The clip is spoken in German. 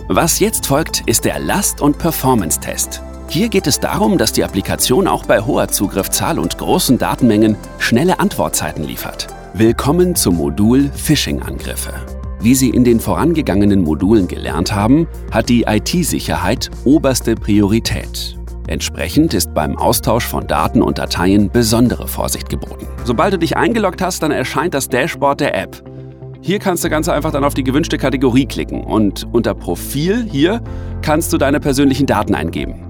Was jetzt folgt, ist der Last- und Performance-Test. Hier geht es darum, dass die Applikation auch bei hoher Zugriffszahl und großen Datenmengen schnelle Antwortzeiten liefert. Willkommen zum Modul Phishing-Angriffe. Wie Sie in den vorangegangenen Modulen gelernt haben, hat die IT-Sicherheit oberste Priorität. Entsprechend ist beim Austausch von Daten und Dateien besondere Vorsicht geboten. Sobald du dich eingeloggt hast, dann erscheint das Dashboard der App. Hier kannst du ganz einfach dann auf die gewünschte Kategorie klicken und unter Profil hier kannst du deine persönlichen Daten eingeben.